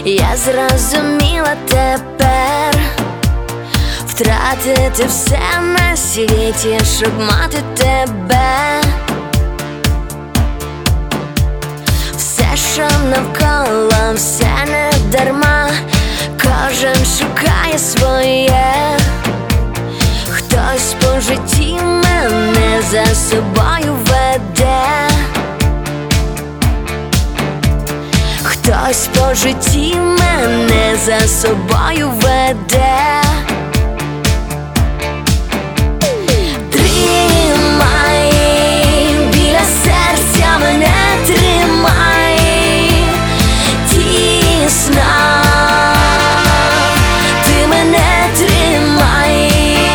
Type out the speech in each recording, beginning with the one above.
Я зрозуміла тепер, втратити все на світі, щоб мати тебе. Все, що навколо, все не дарма, кожен шукає своє. Хтось по житті мене за собою веде, хтось по житті мене за собою веде. Тримай, біля серця мене тримай, тісно ти мене тримай.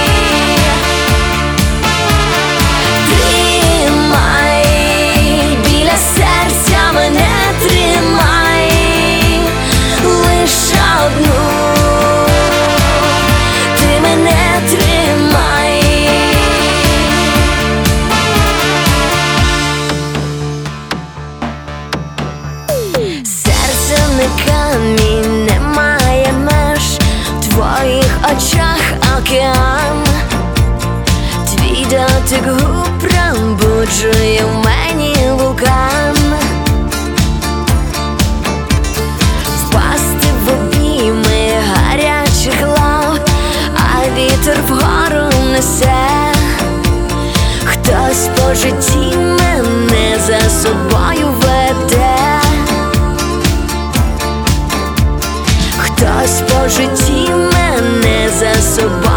Тримай, біля серця мене тримай, лише одну ти мене тримай. Серце не камінь, немає меж, в твоїх очах океан. Твій дотик губ пробуджує в мені вулкан. Впасти в обійми гарячих лав, а вітер вгору несе. Хтось по житті мене за собою веде, хтось по житті мене за собою